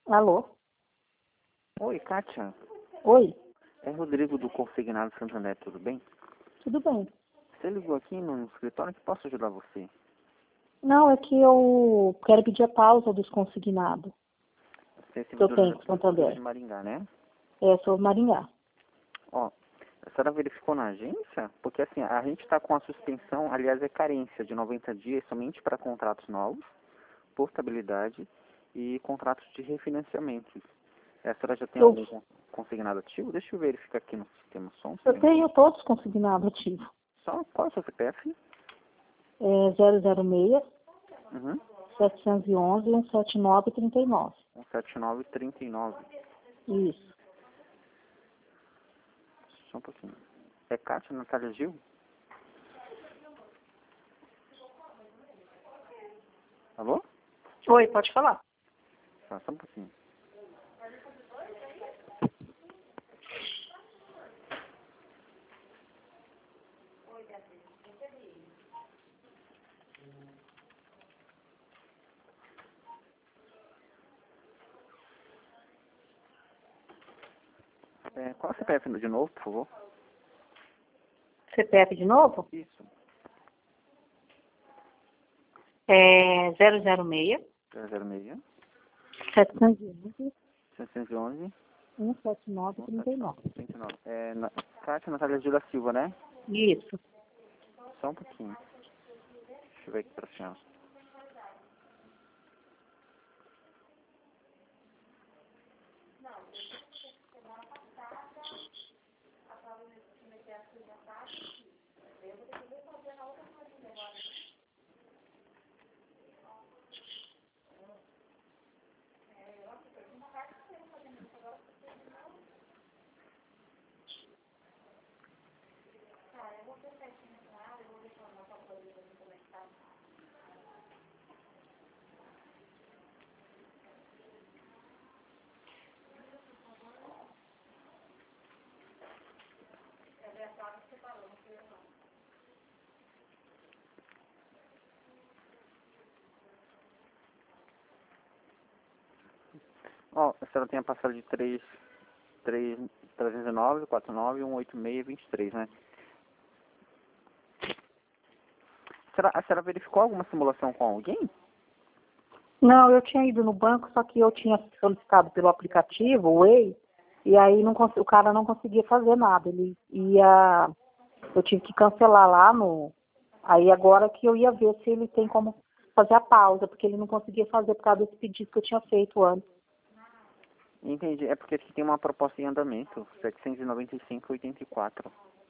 Alô? Oi, Kátia. Oi? É Rodrigo do Consignado Santander, tudo bem? Tudo bem? Você ligou aqui no escritório que posso ajudar você? Não, é que eu quero pedir a pausa dos consignados Você é que eu servidor tenho com o de Santander. Maringá, né? É, sou Maringá. Ó, a senhora verificou na agência? Porque assim, a gente está com a suspensão, aliás, é carência de 90 dias somente para contratos novos, portabilidade e contratos de refinanciamento. A senhora já tem Eu, algum consignado ativo? Deixa eu verificar aqui no sistema só um eu segundo. tenho todos consignados ativos. Só qual é o seu CPF? É 006 Uhum. 711 179 39. 17939. Isso. Só um pouquinho. É Kátia Natália Gil? Alô? Oi, pode falar. Só um pouquinho. Qual é o CPF de novo, por favor? CPF de novo? Isso. É 006 006 711 711 179 39. 39. Kátia Natália Gil da Silva, né? Isso. Só um pouquinho. Deixa eu ver aqui pra senhora. Ó, a senhora tem a parcela de 309, 49, 186, 23, né? A senhora verificou alguma simulação com alguém? Não, eu tinha ido no banco, só que eu tinha solicitado pelo aplicativo, o Way, e aí o cara não conseguia fazer nada. Ele ia, eu tive que cancelar lá no. Aí agora que eu ia ver se ele tem como fazer a pausa, porque ele não conseguia fazer por causa desse pedido que eu tinha feito antes. Entendi. É porque aqui tem uma proposta em andamento, 795,84.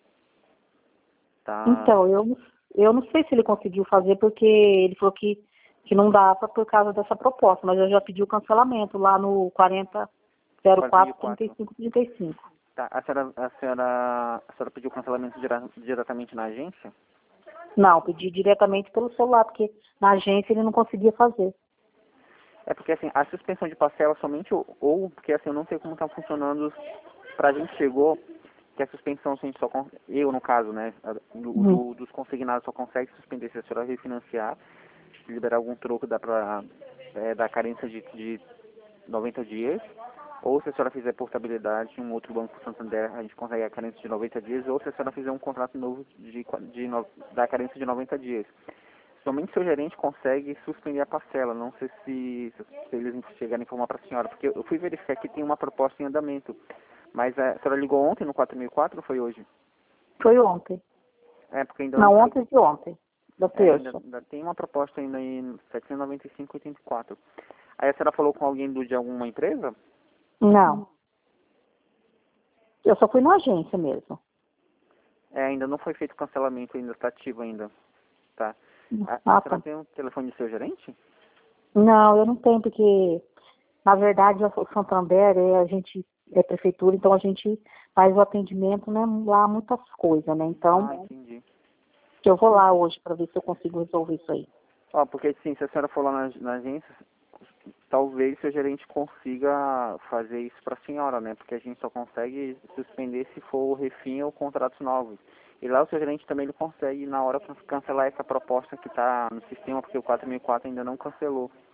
Tá. Então, eu não sei se ele conseguiu fazer, porque ele falou que não dava por causa dessa proposta, mas eu já pedi o cancelamento lá no 4004 4.004. 3535. Tá. A senhora pediu cancelamento diretamente na agência? Não, pedi diretamente pelo celular, porque na agência ele não conseguia fazer. É porque assim, a suspensão de parcela somente ou porque assim, eu não sei como está funcionando, pra gente chegou que a suspensão a gente só eu no caso, né, dos consignados só consegue suspender se a senhora refinanciar, liberar algum troco dá pra dar carência de 90 dias, ou se a senhora fizer portabilidade em um outro banco Santander, a gente consegue a carência de 90 dias, ou se a senhora fizer um contrato novo da carência de 90 dias. Somente seu gerente consegue suspender a parcela. Não sei se eles chegarem a informar para a senhora, porque eu fui verificar que tem uma proposta em andamento. Mas a senhora ligou ontem no 4004 ou foi hoje? Foi ontem. É, porque ainda não Não, foi. ontem de ontem, da terça. Ainda tem uma proposta ainda em 795,84. Aí a senhora falou com alguém de alguma empresa? Não, eu só fui na agência mesmo. Ainda não foi feito o cancelamento, ainda está ativo ainda. Tá. A Ah, senhora tá. tem o telefone do seu gerente? Não, eu não tenho, porque, na verdade, o Santander, a gente é prefeitura, então a gente faz o atendimento, né, lá muitas coisas, né? Então, Entendi. eu vou lá hoje para ver se eu consigo resolver isso aí. Ó, porque sim, se a senhora for lá na agência, talvez seu gerente consiga fazer isso para a senhora, né? Porque a gente só consegue suspender se for o refim ou contratos novos. E lá o seu gerente também ele consegue, na hora, cancelar essa proposta que está no sistema, porque o 4004 ainda não cancelou.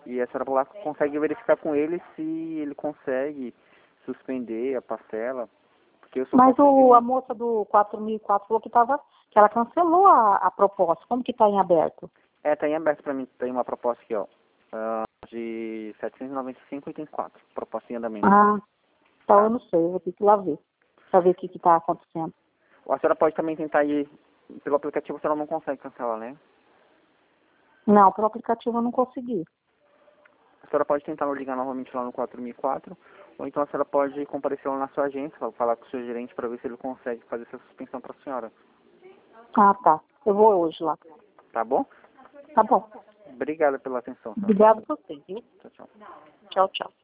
E a senhora lá consegue verificar com ele se ele consegue suspender a parcela. Porque eu sou Mas a moça do 4.004 falou que ela cancelou a proposta. Como que está em aberto? Tá em aberto para mim. Tem uma proposta aqui, ó. De 795,84. Proposta em andamento. Ah, então eu não sei. Eu vou ter que ir lá ver. Para ver o que está acontecendo. A senhora pode também tentar ir pelo aplicativo, a senhora não consegue cancelar, né? Não, pelo aplicativo eu não consegui. A senhora pode tentar ligar novamente lá no 4004, ou então a senhora pode comparecer lá na sua agência, falar com o seu gerente para ver se ele consegue fazer essa suspensão para a senhora. Ah, tá. Eu vou hoje lá. Tá bom? Tá bom. Obrigada pela atenção, senhora. Obrigado a você, viu? Tchau, tchau. Tchau, tchau.